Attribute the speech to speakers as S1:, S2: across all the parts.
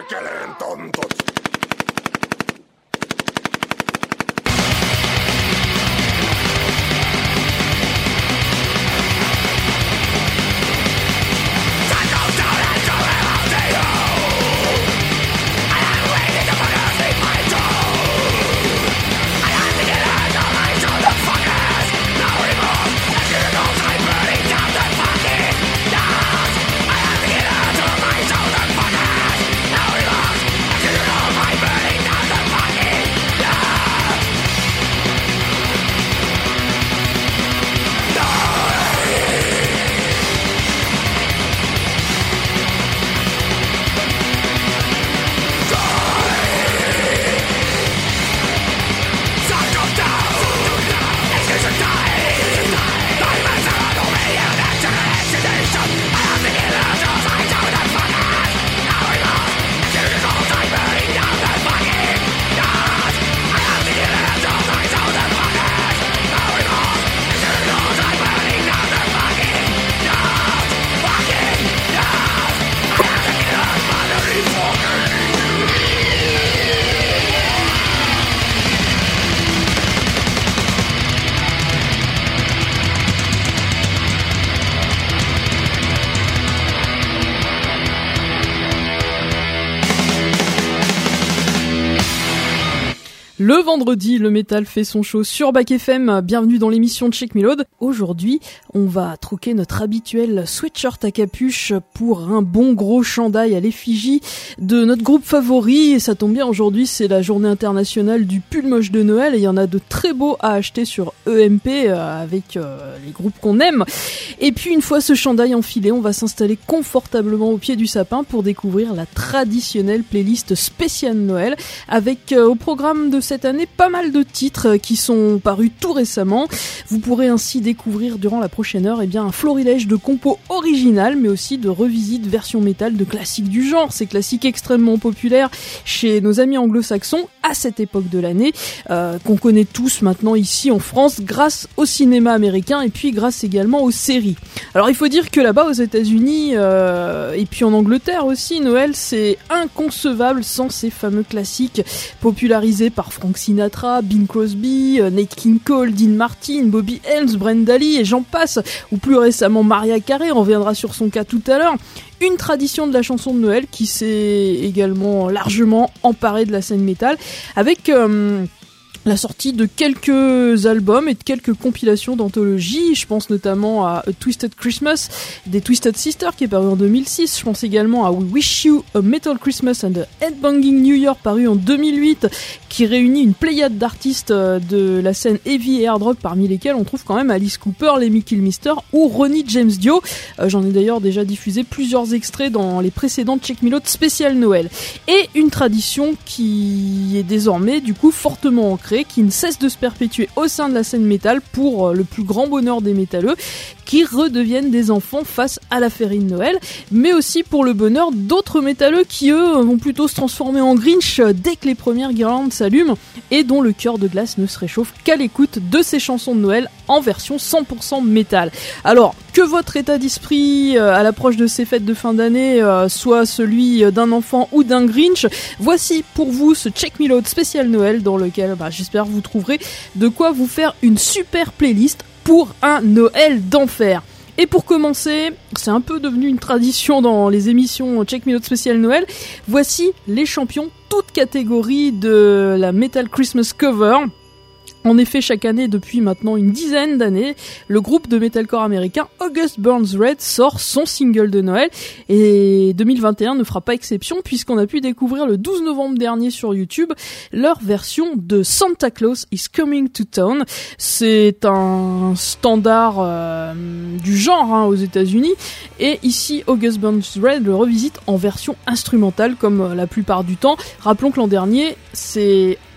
S1: perkeleen tontut.
S2: Le vendredi, le métal fait son show sur Back FM. Bienvenue dans l'émission de Check Me Load. Aujourd'hui, on va troquer notre habituel sweatshirt à capuche pour un bon gros chandail à l'effigie de notre groupe favori. Et ça tombe bien, aujourd'hui, c'est la journée internationale du pull moche de Noël et il y en a de très beaux à acheter sur EMP avec les groupes qu'on aime. Et puis, une fois ce chandail enfilé, on va s'installer confortablement au pied du sapin pour découvrir la traditionnelle playlist spéciale Noël avec au programme de cette année pas mal de titres qui sont parus tout récemment. Vous pourrez ainsi découvrir durant la prochaine heure un florilège de compos originales mais aussi de revisites versions métal de classiques du genre, ces classiques extrêmement populaires chez nos amis anglo-saxons à cette époque de l'année qu'on connaît tous maintenant ici en France grâce au cinéma américain et puis grâce également aux séries. Alors il faut dire que là-bas aux États-Unis et puis en Angleterre aussi, Noël c'est inconcevable sans ces fameux classiques popularisés par Frank Sinatra, Bing Crosby, Nat King Cole, Dean Martin, Bobby Helms, Brenda Lee et j'en passe, ou plus récemment Mariah Carey, on reviendra sur son cas tout à l'heure. Une tradition de la chanson de Noël qui s'est également largement emparée de la scène métal avec la sortie de quelques albums et de quelques compilations d'anthologies. Je pense notamment à A Twisted Christmas des Twisted Sisters qui est paru en 2006. Je pense également à We Wish You a Metal Christmas and a Headbanging New York paru en 2008 qui réunit une pléiade d'artistes de la scène heavy et hard rock parmi lesquels on trouve quand même Alice Cooper, Lemmy Kilmister ou Ronnie James Dio. J'en ai d'ailleurs déjà diffusé plusieurs extraits dans les précédentes Check Me Load spéciales Noël. Et une tradition qui est désormais du coup fortement ancrée, qui ne cesse de se perpétuer au sein de la scène métal pour le plus grand bonheur des métalleux qui redeviennent des enfants face à la féerie de Noël, mais aussi pour le bonheur d'autres métalleux qui eux vont plutôt se transformer en Grinch dès que les premières guirlandes s'allument et dont le cœur de glace ne se réchauffe qu'à l'écoute de ces chansons de Noël en version 100% métal. Alors que votre état d'esprit à l'approche de ces fêtes de fin d'année soit celui d'un enfant ou d'un Grinch, voici pour vous ce Check Me Load spécial Noël dans lequel j'espère vous trouverez de quoi vous faire une super playlist pour un Noël d'enfer. Et pour commencer, c'est un peu devenu une tradition dans les émissions Check Me Load spécial Noël, voici les champions toutes catégories de la Metal Christmas Cover. En effet, chaque année, depuis maintenant une dizaine d'années, le groupe de metalcore américain August Burns Red sort son single de Noël et 2021 ne fera pas exception puisqu'on a pu découvrir le 12 novembre dernier sur YouTube leur version de Santa Claus is Coming to Town. C'est un standard du genre aux États-Unis et ici August Burns Red le revisite en version instrumentale comme la plupart du temps. Rappelons que l'an dernier, c'est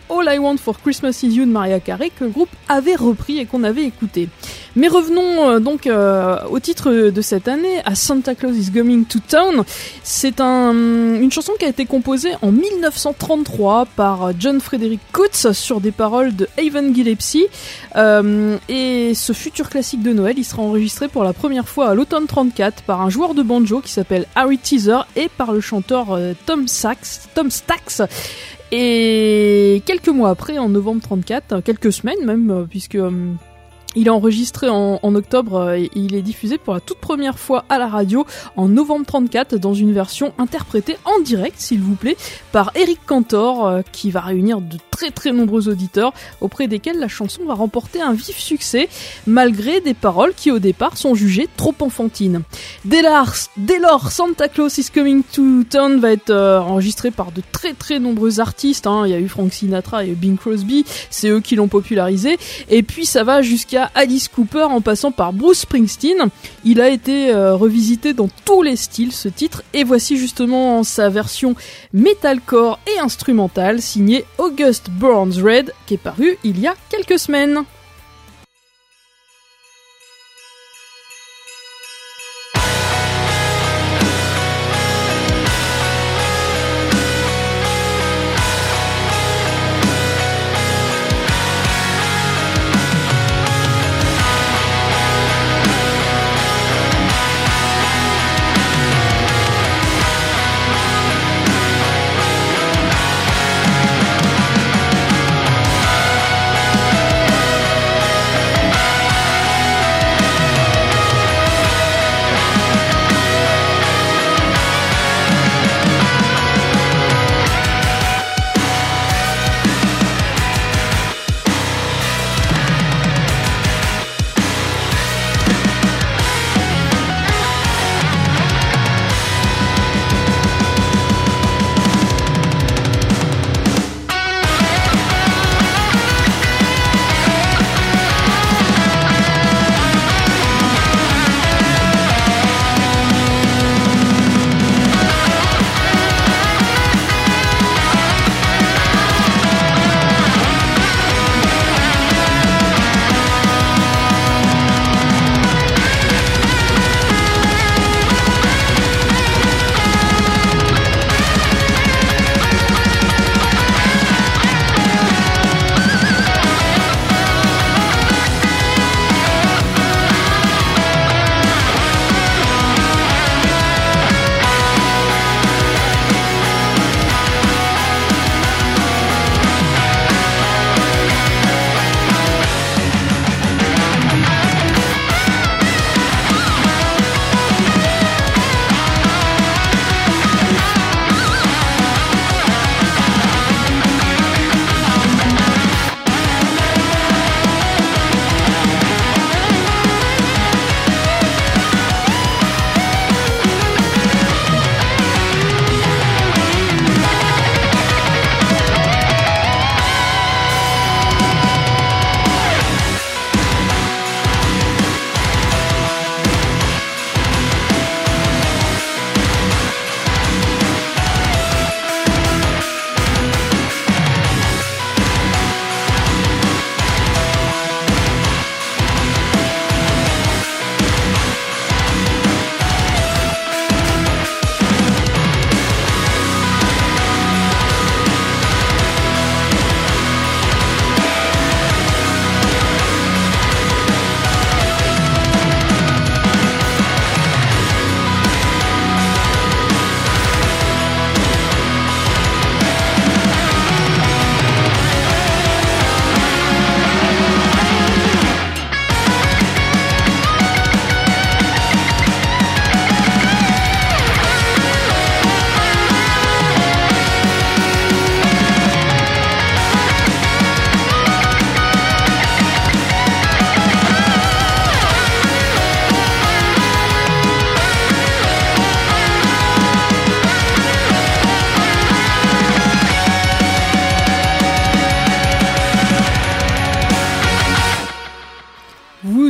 S2: All I Want for Christmas Is You de Mariah Carey que le groupe avait repris et qu'on avait écouté. Mais revenons donc au titre de cette année, à Santa Claus is Coming to Town. C'est une chanson qui a été composée en 1933 par John Frederick Coates sur des paroles de Evan Gillespie. Et ce futur classique de Noël, il sera enregistré pour la première fois à l'automne 34 par un joueur de banjo qui s'appelle Harry Teaser et par le chanteur Tom Stax. Et quelques mois après, en novembre 34, quelques semaines même, puisque il est enregistré en octobre et il est diffusé pour la toute première fois à la radio en novembre 34 dans une version interprétée en direct, s'il vous plaît, par Eric Cantor, qui va réunir de très très nombreux auditeurs auprès desquels la chanson va remporter un vif succès, malgré des paroles qui au départ sont jugées trop enfantines. Dès lors, Santa Claus is Coming to Town va être enregistré par de très très nombreux artistes, hein. Il y a eu Frank Sinatra, il y a eu Bing Crosby, c'est eux qui l'ont popularisé, et puis ça va jusqu'à Alice Cooper en passant par Bruce Springsteen. Il a été revisité dans tous les styles ce titre, et voici justement sa version metalcore et instrumentale signée August Burns Red qui est paru il y a quelques semaines.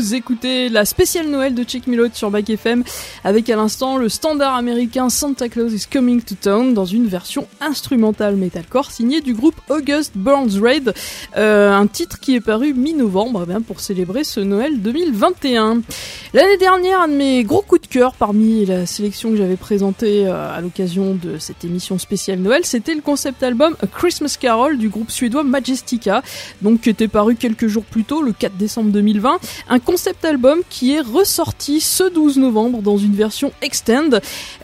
S2: Vous écoutez la spéciale Noël de Check Me Load sur Back FM avec à l'instant le standard américain Santa Claus is Coming to Town dans une version instrumentale metalcore signée du groupe August Burns Red, un titre qui est paru mi-novembre pour célébrer ce Noël 2021. L'année dernière, un de mes gros coups de cœur parmi la sélection que j'avais présentée à l'occasion de cette émission spéciale Noël, c'était le concept album A Christmas Carol du groupe suédois Majestica, donc qui était paru quelques jours plus tôt, le 4 décembre 2020. Un concept album qui est ressorti ce 12 novembre dans une version extend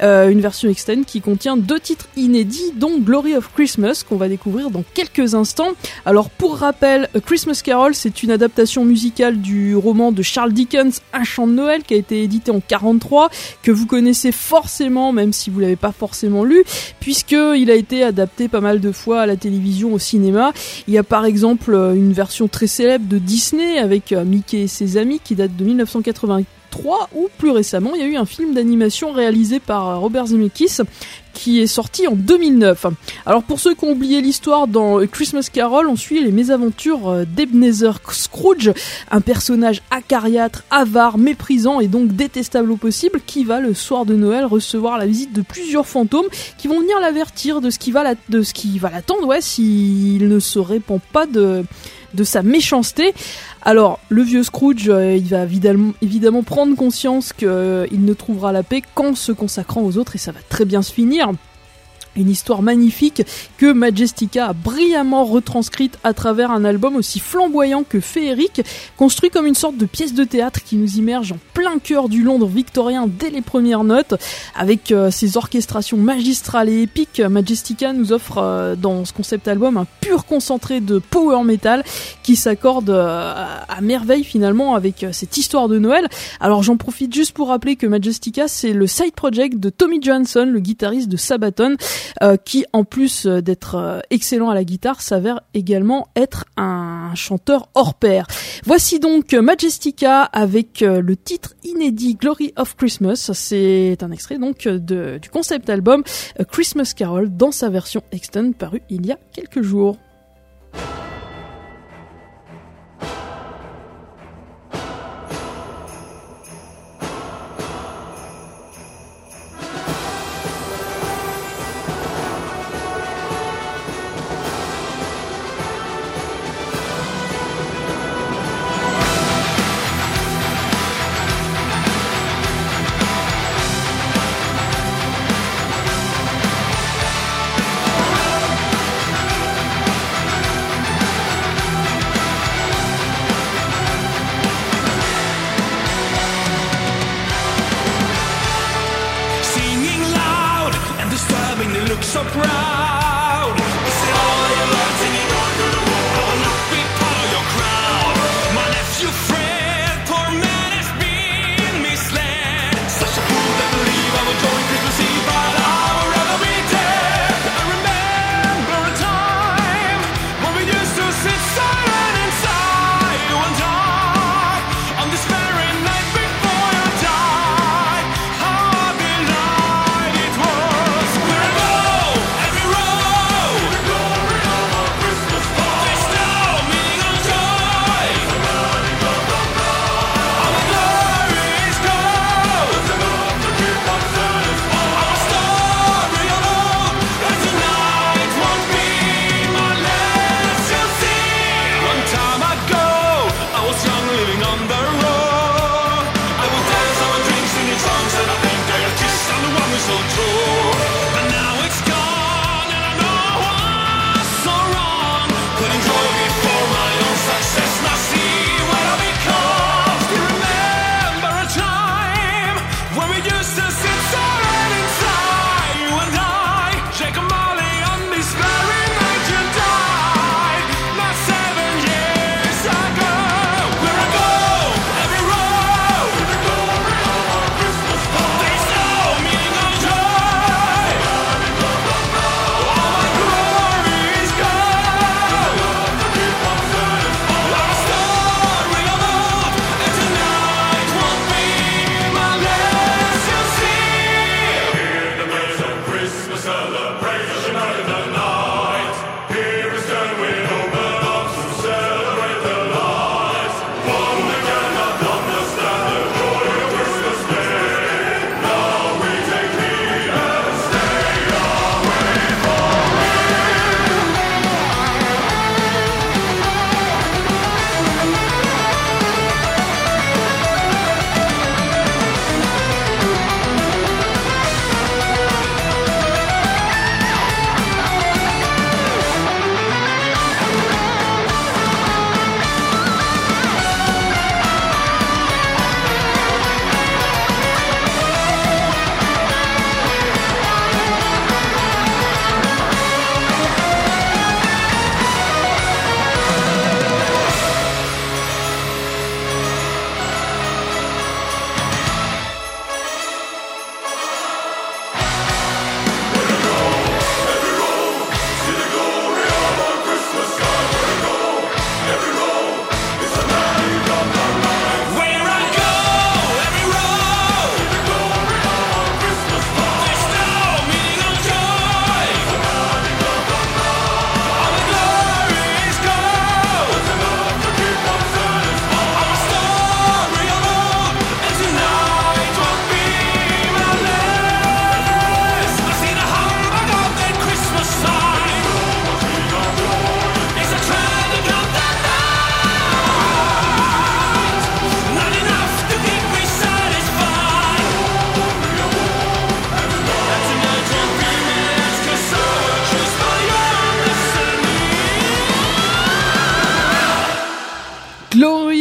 S2: qui contient 2 titres inédits, dont Glory of Christmas, qu'on va découvrir dans quelques instants. Alors pour rappel, A Christmas Carol, c'est une adaptation musicale du roman de Charles Dickens, Un chant de Noël, qui a été édité en 1943, que vous connaissez forcément, même si vous l'avez pas forcément lu, puisqu'il a été adapté pas mal de fois à la télévision, au cinéma. Il y a par exemple une version très célèbre de Disney avec Mickey et ses amis qui date de 1983, ou plus récemment il y a eu un film d'animation réalisé par Robert Zemeckis qui est sorti en 2009. Alors pour ceux qui ont oublié l'histoire, dans Christmas Carol, on suit les mésaventures d'Ebenezer Scrooge, un personnage acariâtre, avare, méprisant et donc détestable au possible, qui va le soir de Noël recevoir la visite de plusieurs fantômes qui vont venir l'avertir de ce qui va l'attendre, s'il ne se répand pas de sa méchanceté. Alors, le vieux Scrooge, il va évidemment prendre conscience qu'il ne trouvera la paix qu'en se consacrant aux autres, et ça va très bien se finir. Une histoire magnifique que Majestica a brillamment retranscrite à travers un album aussi flamboyant que féerique, construit comme une sorte de pièce de théâtre qui nous immerge en plein cœur du Londres victorien dès les premières notes. Avec ses orchestrations magistrales et épiques, Majestica nous offre dans ce concept album un pur concentré de power metal qui s'accorde à merveille finalement avec cette histoire de Noël. Alors j'en profite juste pour rappeler que Majestica, c'est le side project de Tommy Johansson, le guitariste de Sabaton, qui en plus d'être excellent à la guitare s'avère également être un chanteur hors pair. Voici donc Majestica avec le titre inédit Glory of Christmas. C'est un extrait donc du concept album A Christmas Carol dans sa version extend parue il y a quelques jours.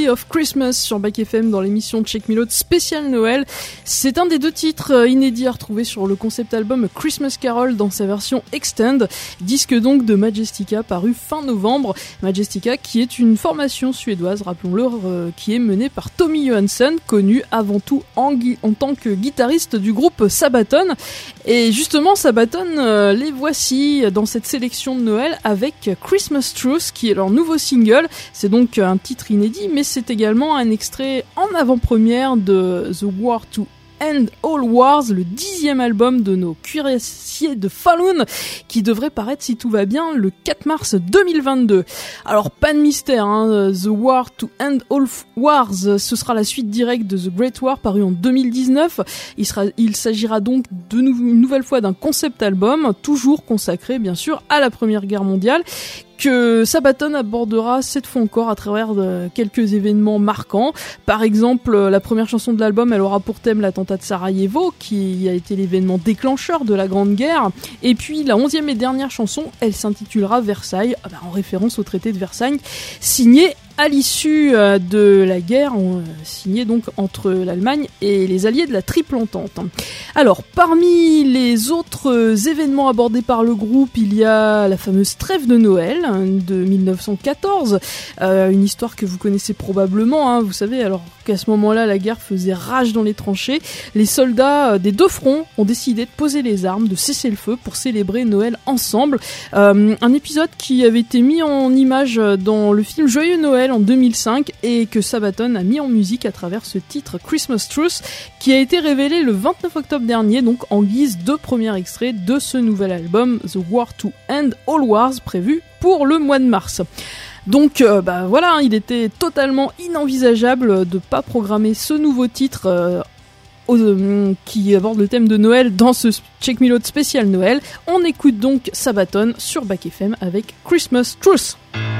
S2: of Christmas sur Back FM dans l'émission Check Me Load spécial Noël. C'est un des 2 titres inédits à retrouver sur le concept album Christmas Carol dans sa version Extend, disque donc de Majestica paru fin novembre. Majestica qui est une formation suédoise, rappelons-le, qui est menée par Tommy Johansson, connu avant tout en tant que guitariste du groupe Sabaton. Et justement Sabaton, les voici dans cette sélection de Noël avec Christmas Truce qui est leur nouveau single. C'est donc un titre inédit, mais c'est également un extrait en avant-première de The War to End All Wars, le 10e album de nos cuirassiers de Falun, qui devrait paraître, si tout va bien, le 4 mars 2022. Alors, pas de mystère, hein, The War to End All Wars, ce sera la suite directe de The Great War, paru en 2019. Il s'agira donc une nouvelle fois d'un concept album, toujours consacré, bien sûr, à la Première Guerre mondiale, que Sabaton abordera cette fois encore à travers quelques événements marquants. Par exemple, la première chanson de l'album, elle aura pour thème l'attentat de Sarajevo, qui a été l'événement déclencheur de la Grande Guerre. Et puis, la 11e et dernière chanson, elle s'intitulera Versailles, en référence au traité de Versailles, signé à l'issue de la guerre, signée donc entre l'Allemagne et les alliés de la Triple Entente. Alors, parmi les autres événements abordés par le groupe, il y a la fameuse trêve de Noël de 1914, une histoire que vous connaissez probablement, hein, vous savez, alors qu'à ce moment-là, la guerre faisait rage dans les tranchées. Les soldats des 2 fronts ont décidé de poser les armes, de cesser le feu pour célébrer Noël ensemble. Un épisode qui avait été mis en image dans le film Joyeux Noël en 2005 et que Sabaton a mis en musique à travers ce titre Christmas Truce qui a été révélé le 29 octobre dernier, donc en guise de premier extrait de ce nouvel album The War to End All Wars prévu pour le mois de mars. Donc voilà, il était totalement inenvisageable de pas programmer ce nouveau titre qui aborde le thème de Noël dans ce Check Me Load spécial Noël. On écoute donc Sabaton sur Back FM avec Christmas Truce.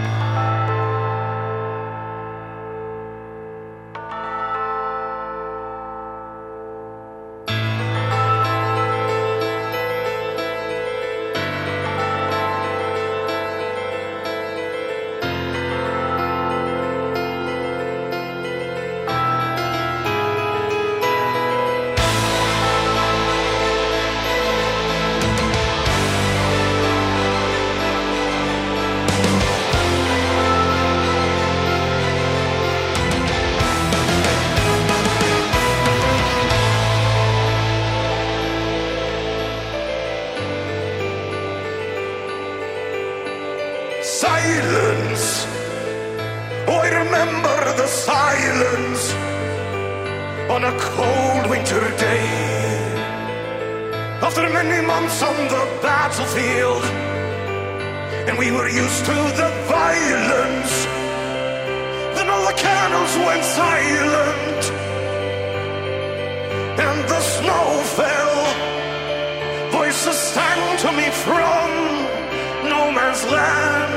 S1: Silence. Oh, I remember the silence on a cold winter day. After many months on the battlefield, and we were used to the violence, then all the cannons went silent, and the snow fell. Voices sang to me from no man's land.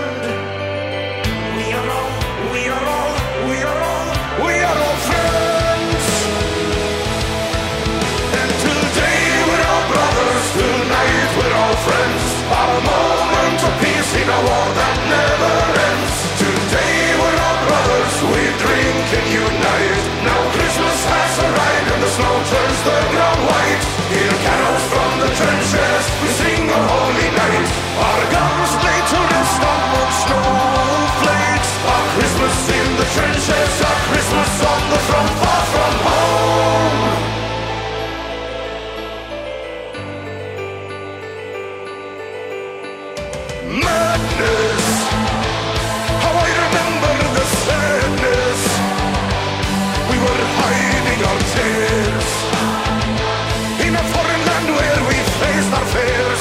S1: We are all friends. And today we're all brothers, tonight we're all friends. Our moment of peace in a war that never ends. Today we're all brothers, we drink and unite. Now Christmas has arrived and the snow turns the ground white. Hear carols from the trenches, we sing a holy night. Our guns lay to rest on snowflakes. Our Christmas in the trenches, our Christmas on the front, far from home. Madness, how I remember the sadness. We were hiding our tears in a foreign land where we faced our fears.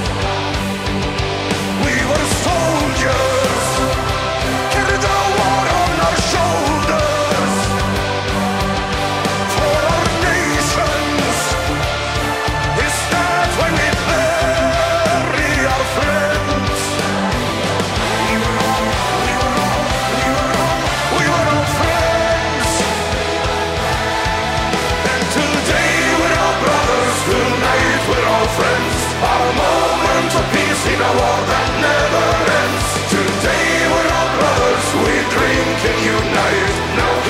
S1: We were soldiers, carried the war on our shoulders for our nations. Is that why we bury our friends? We were all friends. And today we're all brothers, tonight we're all friends. Our moment of peace in a war that never ends. Today we're all brothers, we drink and unite. Now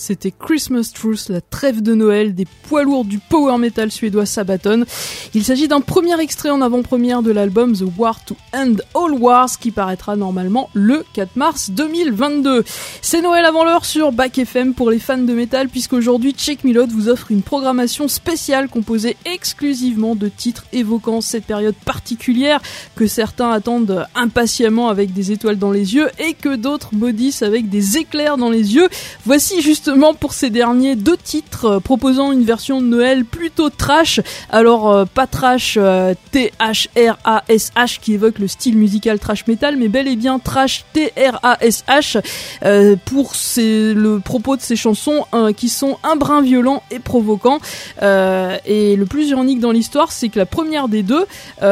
S2: c'était Christmas Truce, la trêve de Noël des poids lourds du power metal suédois Sabaton. Il s'agit d'un premier extrait en avant-première de l'album The War to End All Wars qui paraîtra normalement le 4 mars 2022. C'est Noël avant l'heure sur Back FM pour les fans de métal, puisqu'aujourd'hui Check Me Load vous offre une programmation spéciale composée exclusivement de titres évoquant cette période particulière que certains attendent impatiemment avec des étoiles dans les yeux et que d'autres maudissent avec des éclairs dans les yeux. Voici justement pour ces derniers 2 titres proposant une version de Noël plutôt trash. Alors pas trash T-H-R-A-S-H qui évoque le style musical trash metal, mais bel et bien trash T-R-A-S-H pour le propos de ces chansons qui sont un brin violent et provoquant. Et le plus ironique dans l'histoire, c'est que la première des deux,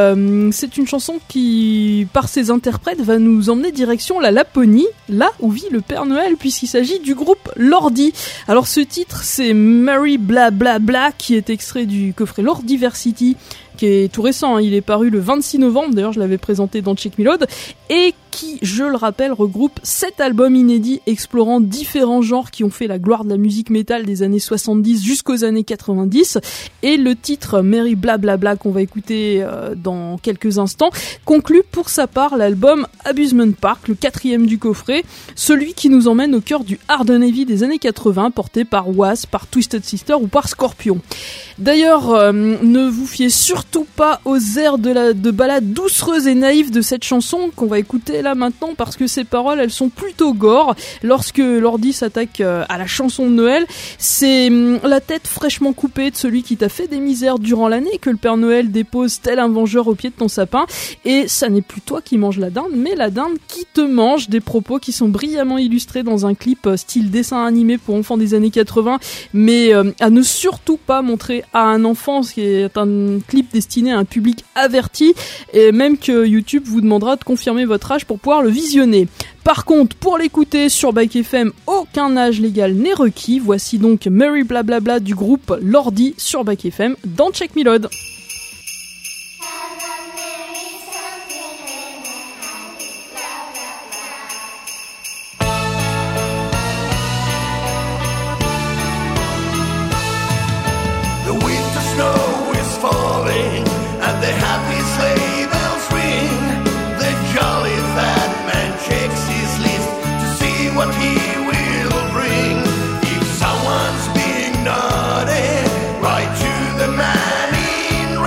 S2: c'est une chanson qui, par ses interprètes, va nous emmener direction la Laponie, là où vit le Père Noël, puisqu'il s'agit du groupe Lordi. Alors ce titre, c'est Merry Bla Bla Bla, qui est extrait du coffret Lordiversity, qui est tout récent, hein. Il est paru le 26 novembre, d'ailleurs je l'avais présenté dans Check Me Load, et qui, je le rappelle, regroupe 7 albums inédits explorant différents genres qui ont fait la gloire de la musique métal des années 70 jusqu'aux années 90, et le titre Merry Bla Bla Bla qu'on va écouter dans quelques instants conclut pour sa part l'album Abusement Park, le 4e du coffret, celui qui nous emmène au cœur du hard and heavy des années 80, porté par Wasp, par Twisted Sister ou par Scorpion. D'ailleurs, ne vous fiez surtout pas aux airs de ballade doucereuse et naïve de cette chanson qu'on va écouter là maintenant, parce que ces paroles, elles sont plutôt gore. Lorsque Lordi s'attaque à la chanson de Noël, c'est la tête fraîchement coupée de celui qui t'a fait des misères durant l'année que le Père Noël dépose tel un vengeur au pied de ton sapin, et ça n'est plus toi qui manges la dinde, mais la dinde qui te mange. Des propos qui sont brillamment illustrés dans un clip style dessin animé pour enfants des années 80, mais à ne surtout pas montrer à un enfant, ce qui est un clip destiné à un public averti, et même que YouTube vous demandera de confirmer votre âge pour pouvoir le visionner. Par contre, pour l'écouter sur Back FM, aucun âge légal n'est requis. Voici donc Merry Bla Bla Bla du groupe Lordi sur Back FM dans Check Me Load.
S1: Right to the man in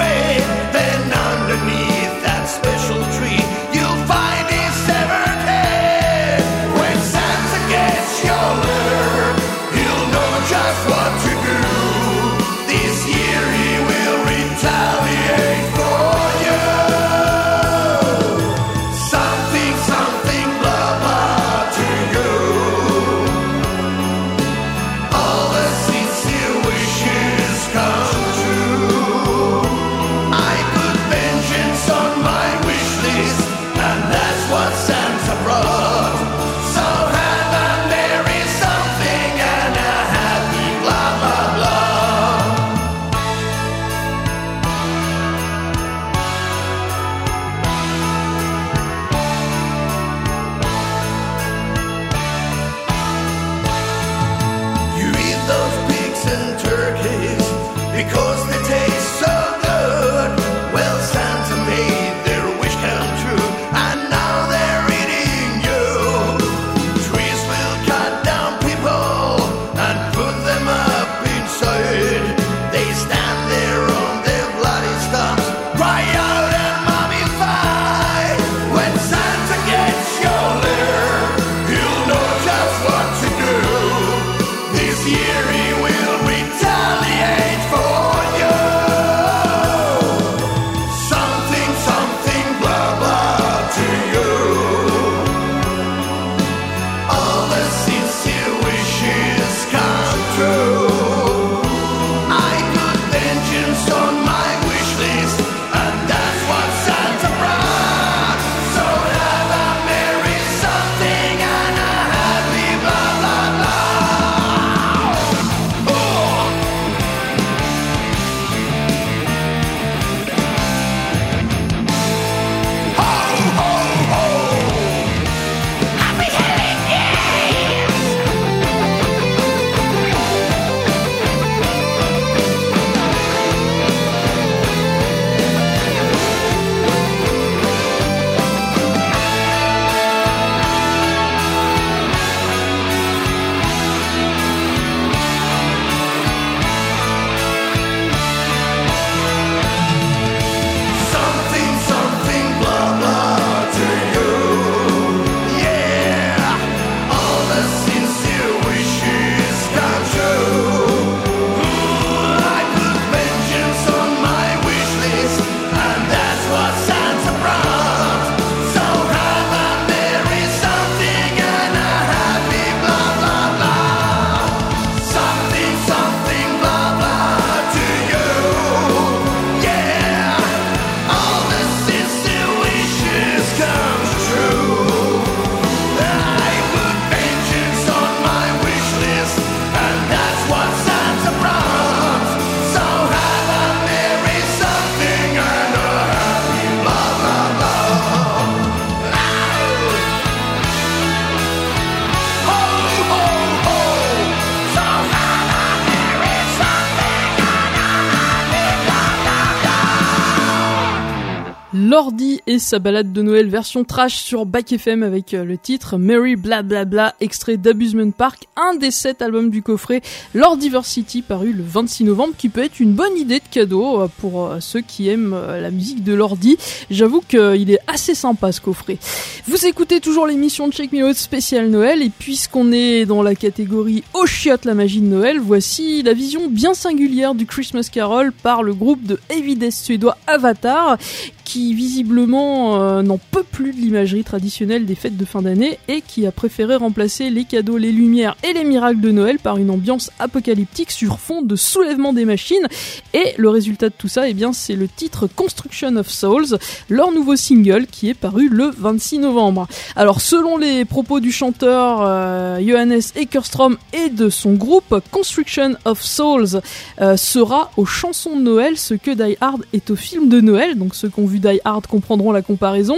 S2: Lordi et sa balade de Noël version trash sur Back FM avec le titre Merry Bla Bla Bla, extrait d'Abusement Park, un des 7 albums du coffret Lordiversity paru le 26 novembre, qui peut être une bonne idée de cadeau pour ceux qui aiment la musique de Lordi. J'avoue qu'il est assez sympa ce coffret. Vous écoutez toujours l'émission de Check Me Out spécial Noël, et puisqu'on est dans la catégorie Au chiotte la magie de Noël, voici la vision bien singulière du Christmas Carol par le groupe de heavy death suédois Avatar, qui visiblement n'en peut plus de l'imagerie traditionnelle des fêtes de fin d'année et qui a préféré remplacer les cadeaux, les lumières et les miracles de Noël par une ambiance apocalyptique sur fond de soulèvement des machines. Et le résultat de tout ça, eh bien, c'est le titre Construction of Souls, leur nouveau single qui est paru le 26 novembre. Alors, selon les propos du chanteur Johannes Eckerström et de son groupe, Construction of Souls sera aux chansons de Noël ce que Die Hard est au film de Noël, donc ceux qui ont vu Die Hard comprendront la comparaison.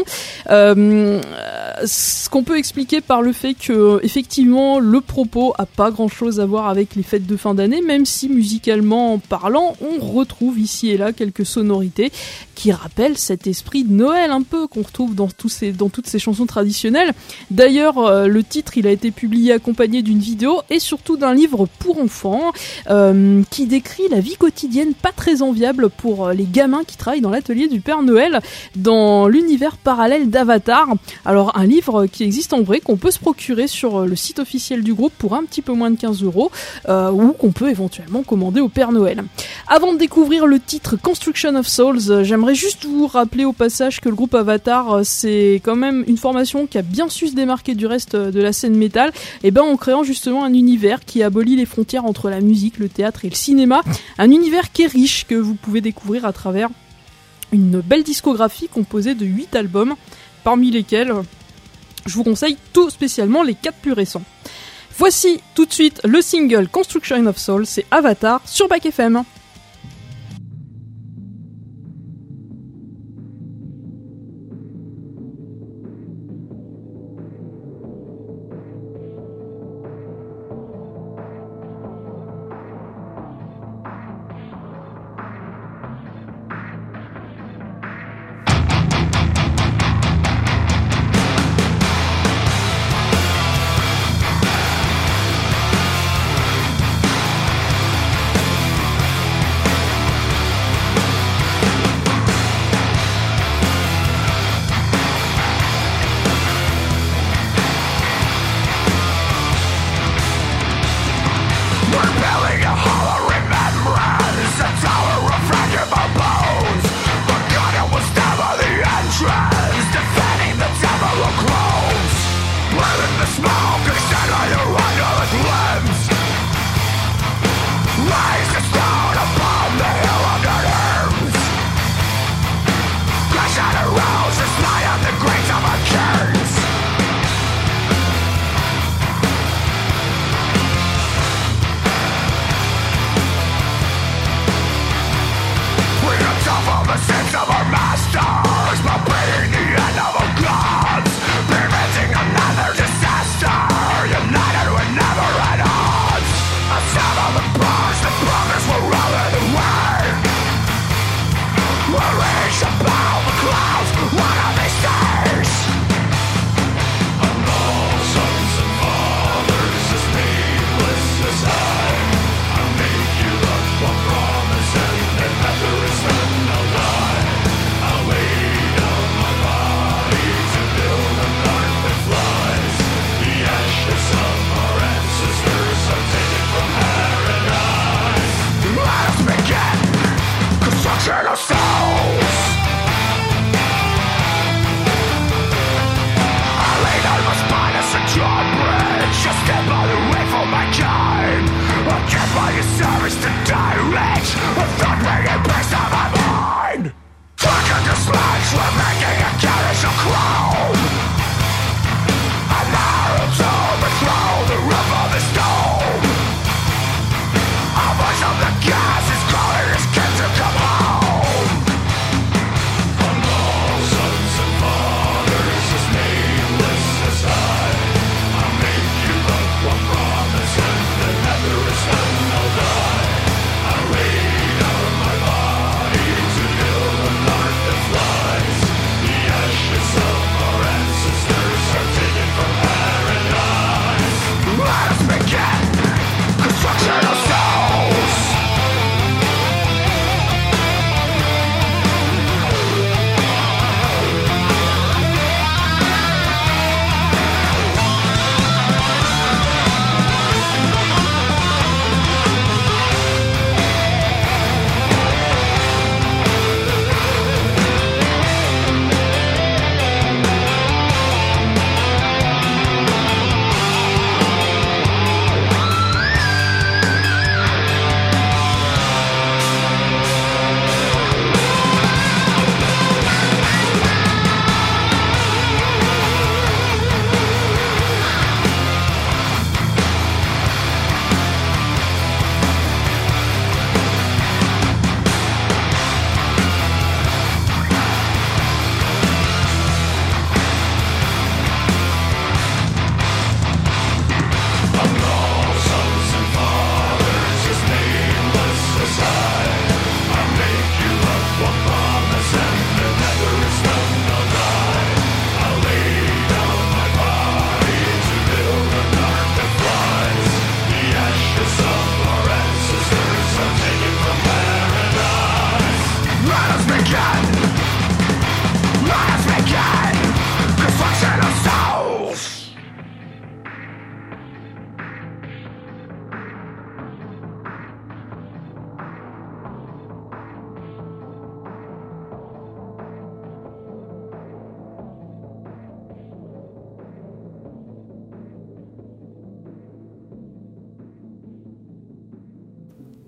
S2: Ce qu'on peut expliquer par le fait que effectivement le propos a pas grand chose à voir avec les fêtes de fin d'année, même si musicalement parlant on retrouve ici et là quelques sonorités qui rappellent cet esprit de Noël un peu qu'on retrouve dans toutes ces chansons traditionnelles. D'ailleurs le titre il a été publié accompagné d'une vidéo et surtout d'un livre pour enfants qui décrit la vie quotidienne pas très enviable pour les gamins qui travaillent dans l'atelier du Père Noël dans l'univers parallèle d'Avatar. Alors un livre qui existe en vrai, qu'on peut se procurer sur le site officiel du groupe pour un petit peu moins de 15€ ou qu'on peut éventuellement commander au Père Noël. Avant de découvrir le titre Construction of Souls, j'aimerais juste vous rappeler au passage que le groupe Avatar c'est quand même une formation qui a bien su se démarquer du reste de la scène métal, et ben en créant justement un univers qui abolit les frontières entre la musique, le théâtre et le cinéma, un univers qui est riche, que vous pouvez découvrir à travers une belle discographie composée de 8 albums, parmi lesquels je vous conseille tout spécialement les 4 plus récents. Voici tout de suite le single Construction of Souls, c'est Avatar sur Back FM.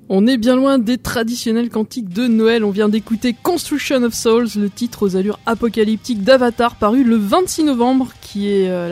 S2: On est bien loin des traditionnels cantiques de Noël. On vient d'écouter Construction of Souls, le titre aux allures apocalyptiques d'Avatar, paru le 26 novembre, qui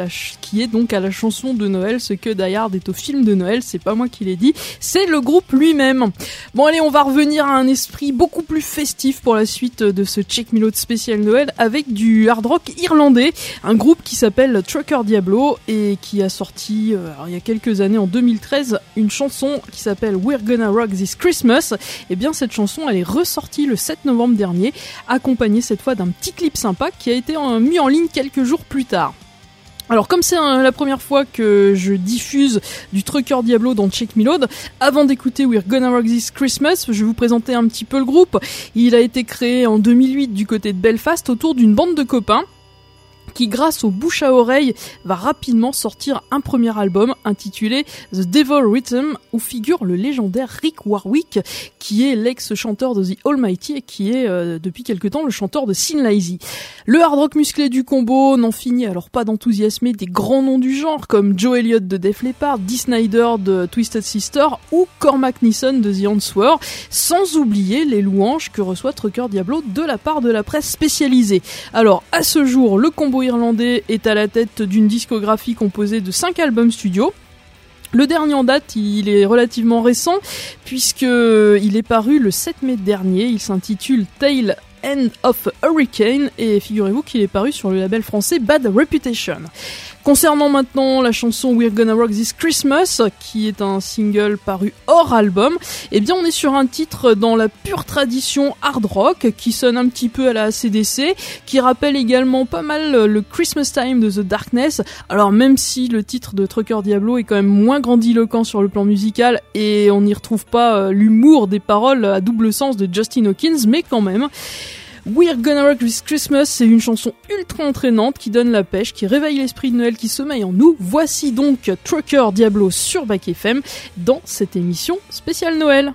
S2: est donc à la chanson de Noël, ce que Die Hard est au film de Noël. C'est pas moi qui l'ai dit, c'est le groupe lui-même. Bon allez, on va revenir à un esprit beaucoup plus festif pour la suite de ce Check Me Load spécial Noël avec du hard rock irlandais, un groupe qui s'appelle Trucker Diablo et qui a sorti il y a quelques années, en 2013, une chanson qui s'appelle We're Gonna Rock This Christmas. Et bien cette chanson, elle est ressortie le 7 novembre dernier, accompagnée cette fois d'un petit clip sympa qui a été mis en ligne quelques jours plus tard. Alors comme c'est la première fois que je diffuse du Trucker Diablo dans Check Me Load, avant d'écouter We're Gonna Rock This Christmas, je vais vous présenter un petit peu le groupe. Il a été créé en 2008 du côté de Belfast autour d'une bande de copains qui, grâce au bouche à oreille, va rapidement sortir un premier album intitulé The Devil Rhythm, où figure le légendaire Rick Warwick, qui est l'ex-chanteur de The Almighty et qui est depuis quelque temps le chanteur de Sin Lazy. Le hard rock musclé du combo n'en finit alors pas d'enthousiasmer des grands noms du genre comme Joe Elliott de Def Leppard, Dee Snider de Twisted Sister ou Cormac Neeson de The Answer, sans oublier les louanges que reçoit Trucker Diablo de la part de la presse spécialisée. Alors à ce jour, le combo irlandais est à la tête d'une discographie composée de 5 albums studio. Le dernier en date, il est relativement récent puisque il est paru le 7 mai dernier. Il s'intitule Tale End of a Hurricane et figurez-vous qu'il est paru sur le label français Bad Reputation. Concernant maintenant la chanson We're Gonna Rock This Christmas, qui est un single paru hors album, eh bien on est sur un titre dans la pure tradition hard rock, qui sonne un petit peu à la AC/DC, qui rappelle également pas mal le Christmas Time de The Darkness. Alors même si le titre de Trucker Diablo est quand même moins grandiloquent sur le plan musical, et on n'y retrouve pas l'humour des paroles à double sens de Justin Hawkins, mais quand même... We're Gonna Rock This Christmas, c'est une chanson ultra entraînante qui donne la pêche, qui réveille l'esprit de Noël qui sommeille en nous. Voici donc Trucker Diablo sur Back FM dans cette émission spéciale Noël.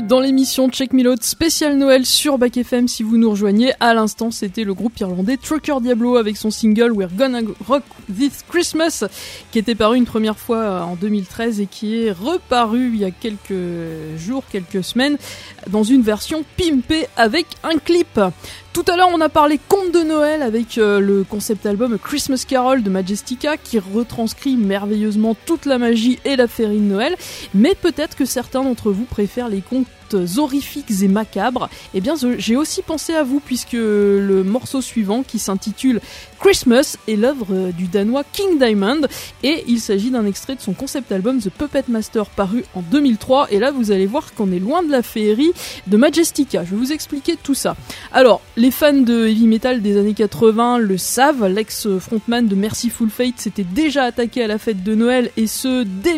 S2: Dans l'émission Check Me Load spécial Noël sur Back FM, si vous nous rejoignez, à l'instant c'était le groupe irlandais Trucker Diablo avec son single We're Gonna Rock This Christmas, qui était paru une première fois en 2013 et qui est reparu il y a quelques jours, quelques semaines, dans une version pimpée avec un clip. Tout à l'heure, on a parlé conte de Noël avec le concept album A Christmas Carol de Majestica qui retranscrit merveilleusement toute la magie et la féerie de Noël. Mais peut-être que certains d'entre vous préfèrent les contes horrifiques et macabres. Eh bien, j'ai aussi pensé à vous puisque le morceau suivant qui s'intitule Christmas est l'œuvre du Danois King Diamond et il s'agit d'un extrait de son concept album The Puppet Master paru en 2003 et là vous allez voir qu'on est loin de la féerie de Majestica. Je vais vous expliquer tout ça. Alors, les fans de heavy metal des années 80 le savent, l'ex-frontman de Mercyful Fate s'était déjà attaqué à la fête de Noël et ce dès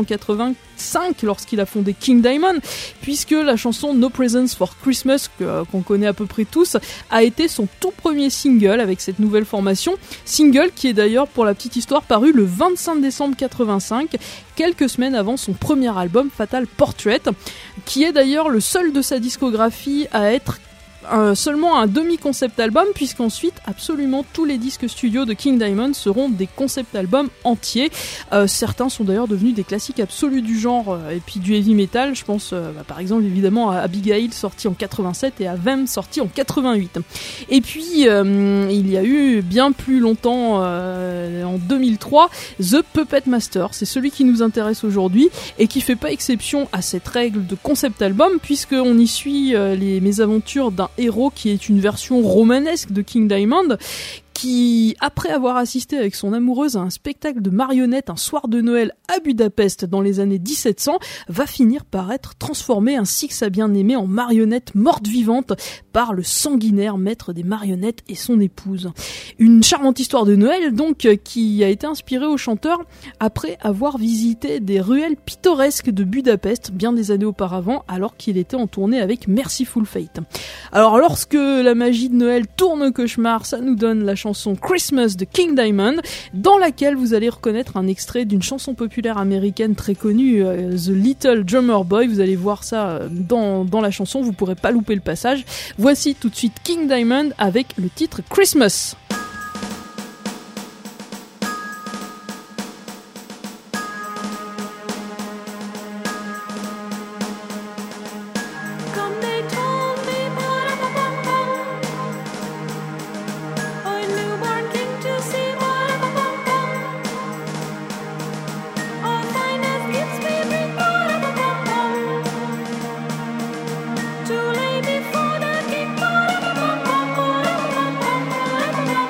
S2: 1985 lorsqu'il a fondé King Diamond, puisque la chanson No Presents for Christmas qu'on connaît à peu près tous a été son tout premier single avec cette nouvelle formation, single qui est d'ailleurs pour la petite histoire paru le 25 décembre 85, quelques semaines avant son premier album Fatal Portrait, qui est d'ailleurs le seul de sa discographie à être seulement un demi-concept album, puisqu'ensuite absolument tous les disques studio de King Diamond seront des concept albums entiers. Certains sont d'ailleurs devenus des classiques absolus du genre et puis du heavy metal. Je pense par exemple évidemment à Abigail sorti en 87 et à Them sorti en 88. Et puis il y a eu bien plus longtemps en 2003 The Puppet Master, c'est celui qui nous intéresse aujourd'hui et qui fait pas exception à cette règle de concept album puisqu'on y suit les mésaventures d'un héros qui est une version romanesque de King Diamond, qui, après avoir assisté avec son amoureuse à un spectacle de marionnettes un soir de Noël à Budapest dans les années 1700, va finir par être transformé ainsi que sa bien-aimée en marionnette morte-vivante par le sanguinaire maître des marionnettes et son épouse. Une charmante histoire de Noël donc qui a été inspirée au chanteur après avoir visité des ruelles pittoresques de Budapest bien des années auparavant alors qu'il était en tournée avec Mercyful Fate. Alors lorsque la magie de Noël tourne au cauchemar, ça nous donne la chanson Christmas de King Diamond, dans laquelle vous allez reconnaître un extrait d'une chanson populaire américaine très connue, The Little Drummer Boy. Vous allez voir ça dans la chanson, vous pourrez pas louper le passage. Voici tout de suite King Diamond avec le titre Christmas.
S3: To lay before the king,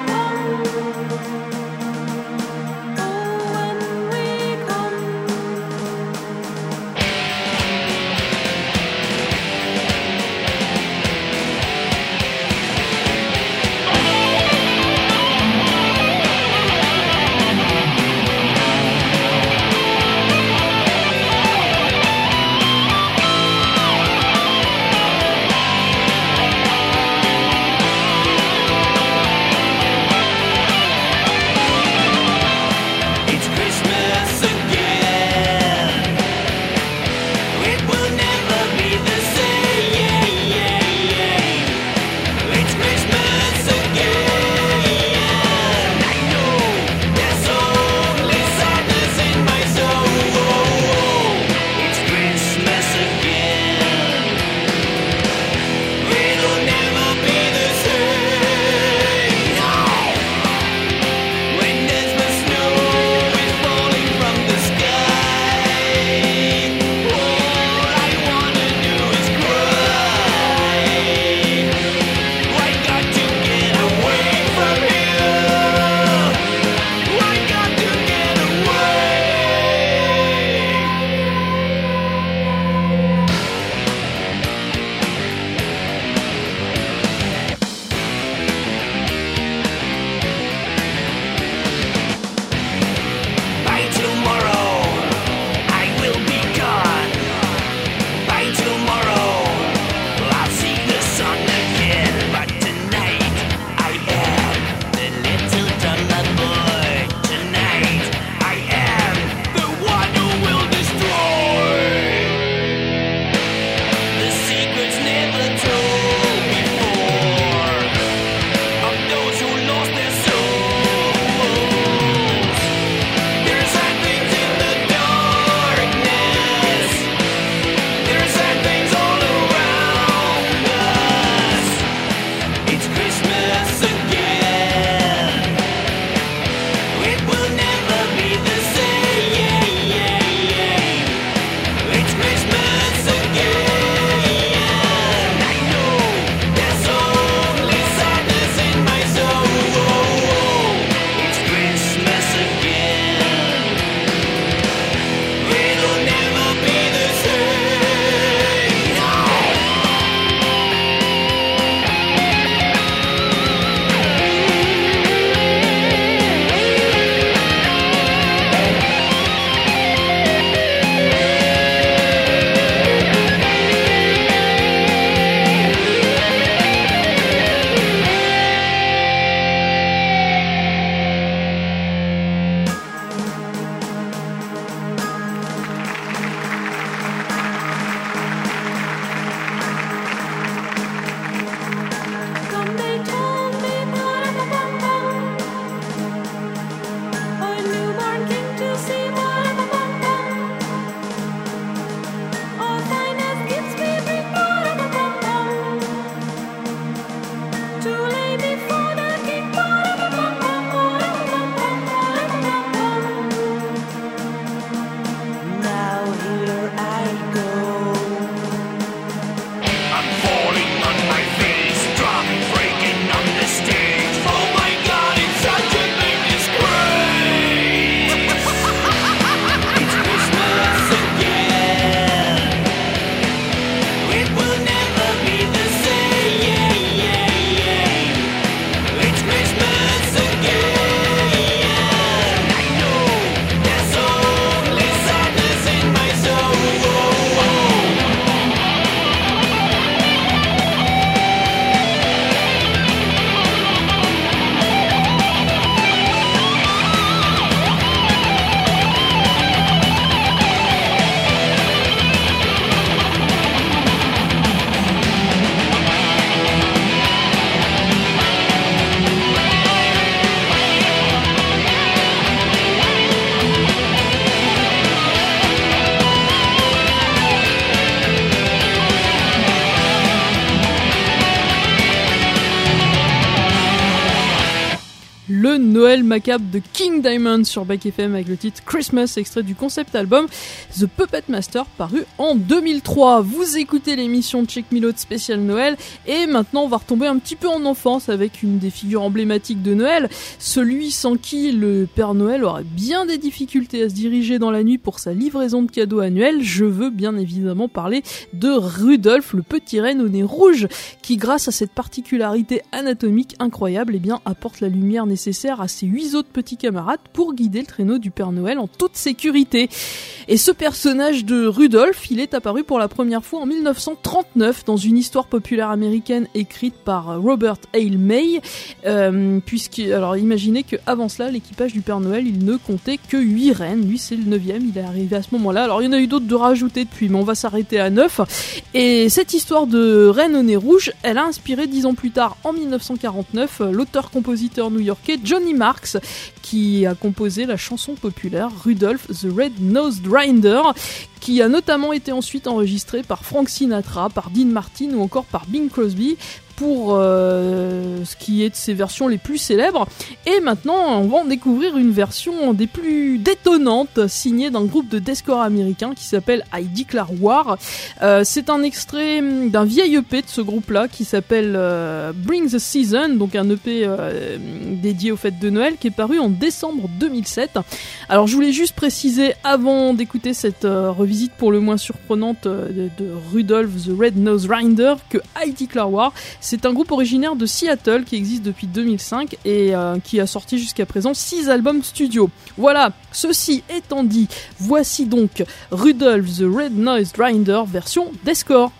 S2: Noël macabre de King Diamond sur Back FM avec le titre Christmas, extrait du concept album The Puppet Master paru en 2003. Vous écoutez l'émission Check Me Load spécial Noël et maintenant on va retomber un petit peu en enfance avec une des figures emblématiques de Noël, celui sans qui le Père Noël aurait bien des difficultés à se diriger dans la nuit pour sa livraison de cadeaux annuels. Je veux bien évidemment parler de Rudolph, le petit renne au nez rouge, qui grâce à cette particularité anatomique incroyable, eh bien, apporte la lumière nécessaire à ses 8 autres petits camarades pour guider le traîneau du Père Noël en toute sécurité. Et ce personnage de Rudolph, il est apparu pour la première fois en 1939 dans une histoire populaire américaine écrite par Robert Hale May, alors imaginez qu'avant cela, l'équipage du Père Noël, il ne comptait que 8 rennes. Lui, c'est le 9e, il est arrivé à ce moment-là. Alors, il y en a eu d'autres de rajouter depuis, mais on va s'arrêter à 9. Et cette histoire de reine au nez rouge, elle a inspiré 10 ans plus tard, en 1949, l'auteur-compositeur new-yorkais Johnny Marks, qui a composé la chanson populaire Rudolph the Red-Nosed Reindeer, qui a notamment été ensuite enregistrée par Frank Sinatra, par Dean Martin ou encore par Bing Crosby, pour ce qui est de ses versions les plus célèbres. Et maintenant, on va en découvrir une version des plus détonnantes, signée d'un groupe de deathcore américain qui s'appelle I Declare War. C'est un extrait d'un vieil EP de ce groupe-là qui s'appelle Bring the Season, donc un EP dédié aux fêtes de Noël qui est paru en décembre 2007. Alors je voulais juste préciser, avant d'écouter cette revisite pour le moins surprenante de Rudolph the Red-Nosed Reindeer, que I Declare War, c'est un groupe originaire de Seattle qui existe depuis 2005 et qui a sorti jusqu'à présent 6 albums studio. Voilà, ceci étant dit, voici donc Rudolph the Red-Nosed Reindeer version deathcore.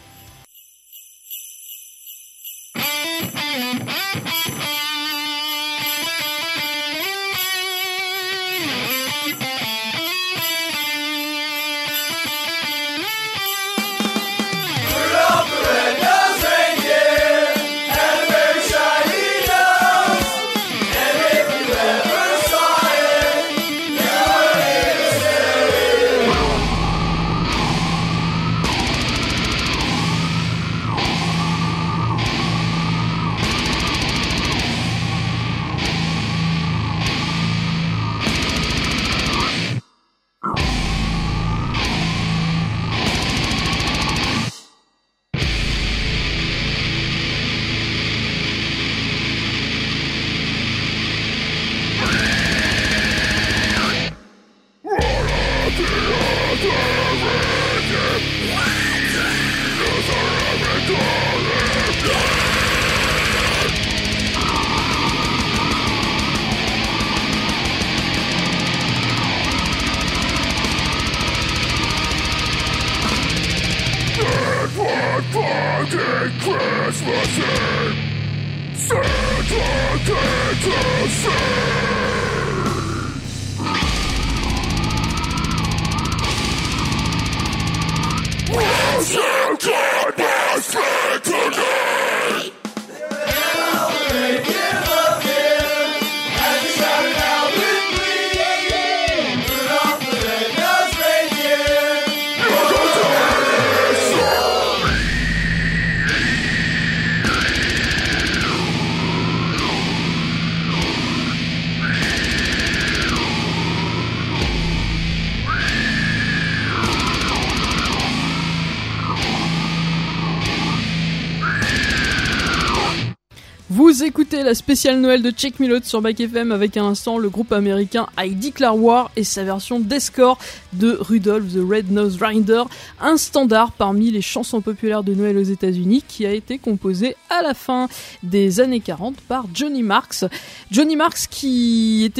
S2: Vous écoutez la spéciale Noël de Check Me Load sur Back FM avec à l'instant le groupe américain I Declare War et sa version deathcore de Rudolph the Red-Nosed Reindeer, un standard parmi les chansons populaires de Noël aux États-Unis qui a été composé à la fin des années 40 par Johnny Marks. Johnny Marks qui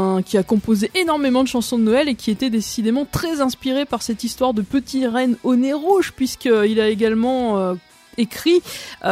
S2: a composé énormément de chansons de Noël et qui était décidément très inspiré par cette histoire de petit renne au nez rouge, puisqu'il a également écrit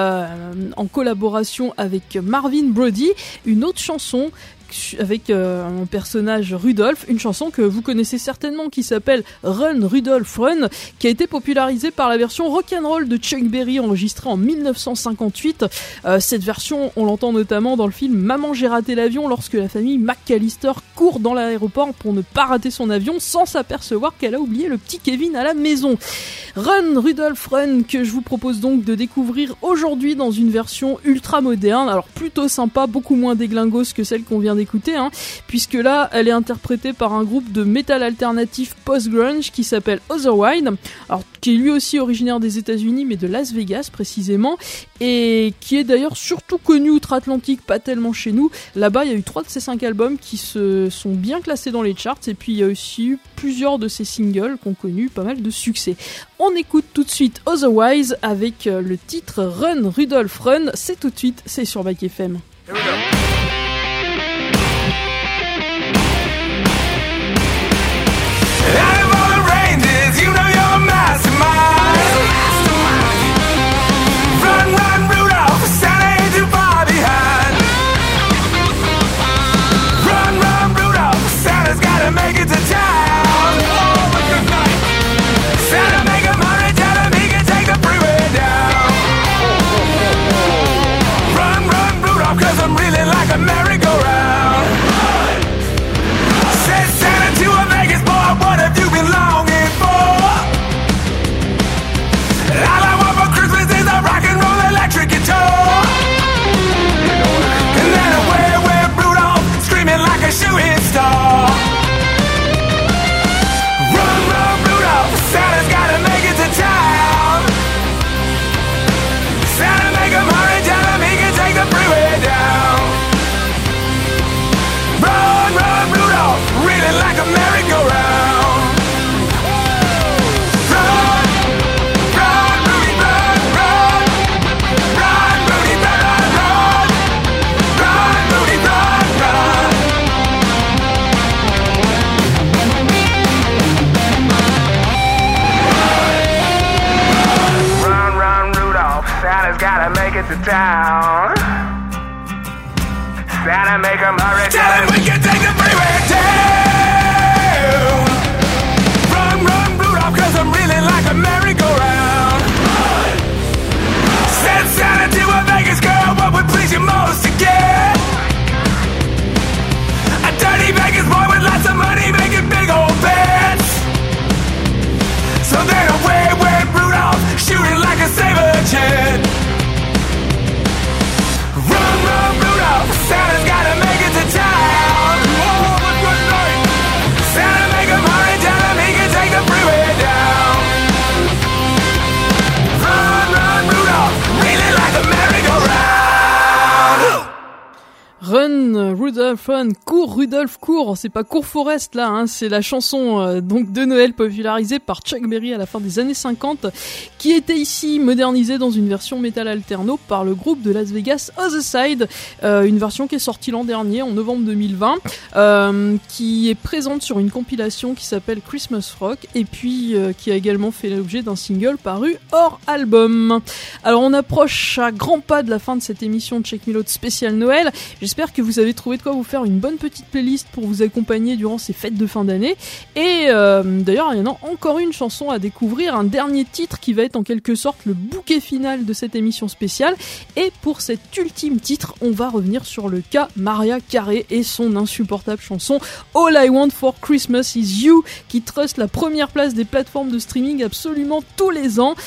S2: en collaboration avec Marvin Brody une autre chanson avec un personnage Rudolph, une chanson que vous connaissez certainement qui s'appelle Run Rudolph Run, qui a été popularisée par la version rock'n'roll de Chuck Berry enregistrée en 1958. Cette version, on l'entend notamment dans le film Maman j'ai raté l'avion, lorsque la famille McAllister court dans l'aéroport pour ne pas rater son avion sans s'apercevoir qu'elle a oublié le petit Kevin à la maison. Run Rudolph Run, que je vous propose donc de découvrir aujourd'hui dans une version ultra moderne, alors plutôt sympa, beaucoup moins déglingos que celle qu'on vient d'écouter, puisque là, elle est interprétée par un groupe de metal alternatif post-grunge qui s'appelle Otherwide, alors qui est lui aussi originaire des États-Unis, mais de Las Vegas précisément, et qui est d'ailleurs surtout connu outre-Atlantique, pas tellement chez nous. Là-bas, il y a eu 3 de ses 5 albums qui se sont bien classés dans les charts, et puis il y a aussi eu plusieurs de ses singles qui ont connu pas mal de succès. On écoute tout de suite Otherwise avec le titre Run Rudolph Run, c'est tout de suite, c'est sur Back FM.
S1: Here we go. Out of all the ranges, you know you're a mastermind. Run, run, Rudolph, Santa ain't too far behind. Run, run, Rudolph, Santa's gotta make it to town. Oh, but good night. Santa, make him hurry, tell him he can take the freeway down. Run, run, Rudolph, 'cause I'm reeling like a merry-go-round. Said Santa to a Vegas boy, what have you been longing for? All I want for Christmas is a rock and roll electric guitar. And then away went Rudolph, screaming like a shooting star. Run, run, Rudolph, Santa's gotta make it to town. Santa, make him hurry, tell him he can take the freeway down. Run, run, Rudolph, reeling like a merry-go-round. Run, run, Rudy, run, run. Run, Rudy, run, run, run. Run, Rudy, run, run. Run, run, Rudolph, Santa's gotta make it to town. Santa, make him hurry, tell him we can take the freeway down. Run, run, Rudolph, 'cause I'm reeling like a merry-go-round. Said Santa to a Vegas girl, what would please you most to get? A dirty Vegas boy with lots of money making big old bets. So then away went Rudolph, shooting like a saber jet. Run, run, Rudolph, Santa's gotta make it to town. Oh, but good night. Santa, make him hurry, tell him he can take the freeway down. Run, run, Rudolph, reeling like a merry-go-round.
S2: Run, Rudolph, Run, cours, Rudolph, cours. C'est pas Cours Forest là, c'est la chanson donc de Noël popularisée par Chuck Berry à la fin des années 50, qui était ici modernisée dans une version metal alterno par le groupe de Las Vegas Other Side, une version qui est sortie l'an dernier en novembre 2020, qui est présente sur une compilation qui s'appelle Christmas Rock, et puis qui a également fait l'objet d'un single paru hors album. Alors on approche à grands pas de la fin de cette émission de Check Me Load spécial Noël. J'espère que vous avez trouvé de quoi vous faire une bonne petite playlist pour vous accompagner durant ces fêtes de fin d'année. Et d'ailleurs, il y en a encore une chanson à découvrir, un dernier titre qui va être en quelque sorte le bouquet final de cette émission spéciale. Et pour cet ultime titre, on va revenir sur le cas Mariah Carey et son insupportable chanson All I Want for Christmas Is You, qui truste la première place des plateformes de streaming absolument tous les ans.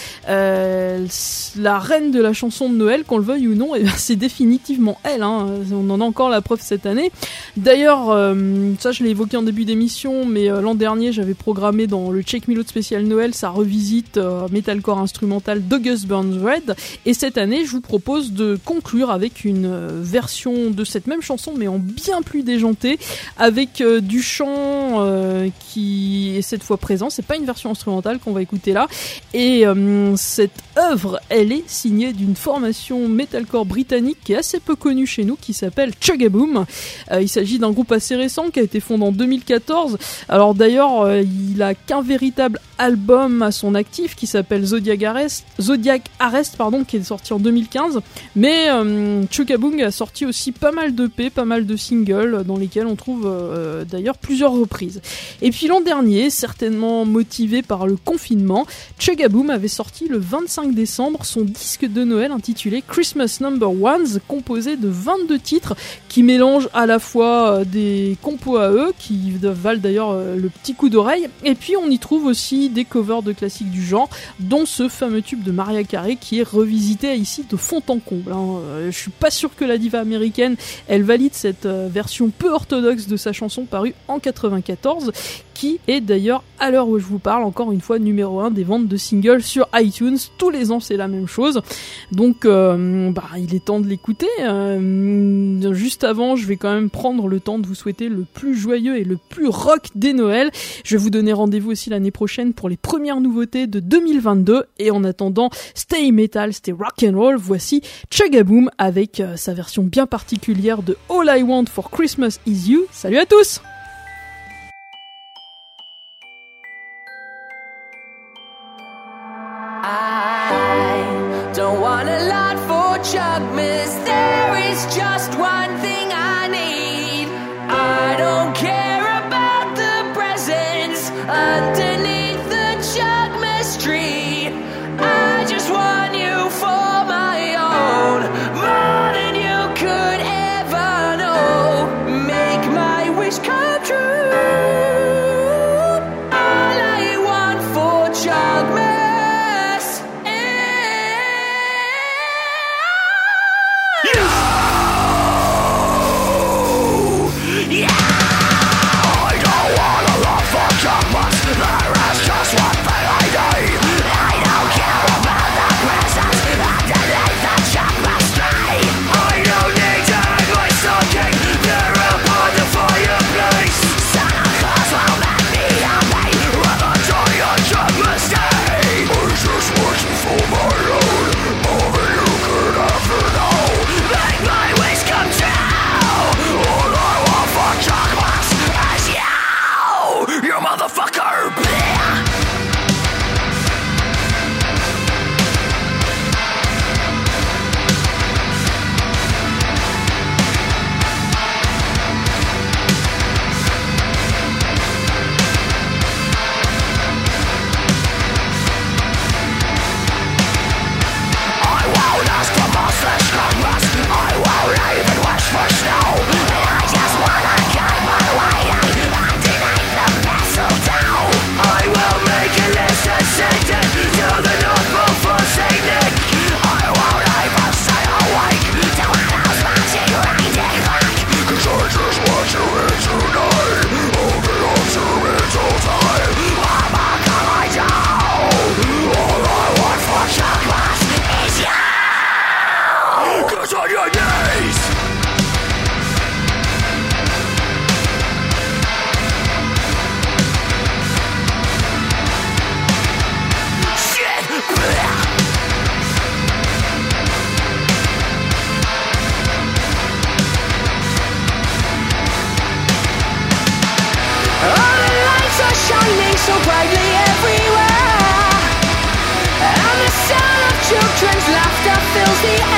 S2: La reine de la chanson de Noël, qu'on le veuille ou non, et c'est définitivement elle, on en a encore la preuve cette année. D'ailleurs, ça je l'ai évoqué en début d'émission, mais l'an dernier j'avais programmé dans le Check Me Load spécial Noël sa revisite metalcore instrumental d'August Burns Red, et cette année je vous propose de conclure avec une version de cette même chanson mais en bien plus déjantée, avec du chant qui est cette fois présent. C'est pas une version instrumentale qu'on va écouter là, et cette œuvre elle est signée d'une formation metalcore britannique qui est assez peu connue chez nous, qui s'appelle Chugaboom. Il s'agit d'un groupe assez récent qui a été fondé en 2014. Alors d'ailleurs, il a qu'un véritable album à son actif qui s'appelle Zodiac Arrest, qui est sorti en 2015. Mais Chugaboom a sorti aussi pas mal d'EP, pas mal de singles dans lesquels on trouve d'ailleurs plusieurs reprises. Et puis l'an dernier, certainement motivé par le confinement, Chugaboom avait sorti le 25 décembre son disque de Noël intitulé Christmas Number Ones, composé de 22 titres qui mélangent mélange à la fois des compos à eux, qui valent d'ailleurs le petit coup d'oreille, et puis on y trouve aussi des covers de classiques du genre, dont ce fameux tube de Mariah Carey qui est revisité ici de fond en comble. Je suis pas sûr que la diva américaine, elle valide cette version peu orthodoxe de sa chanson parue en 94, qui est d'ailleurs, à l'heure où je vous parle, encore une fois numéro 1 des ventes de singles sur iTunes. Tous les ans c'est la même chose, donc il est temps de l'écouter. Juste avant, je vais quand même prendre le temps de vous souhaiter le plus joyeux et le plus rock des Noëls. Je vais vous donner rendez-vous aussi l'année prochaine pour les premières nouveautés de 2022, et en attendant, stay metal, stay rock and roll. Voici Chugaboom avec sa version bien particulière de All I Want for Christmas Is You. Salut à tous!
S3: I don't want a lot for Chugmas. There is just one thing I need. I don't care about the presents underneath the Chugmas tree. I just want you for my own, more than you could ever know. Make my wish come true. All I want for Chugmas. So brightly everywhere, and the sound of children's laughter fills the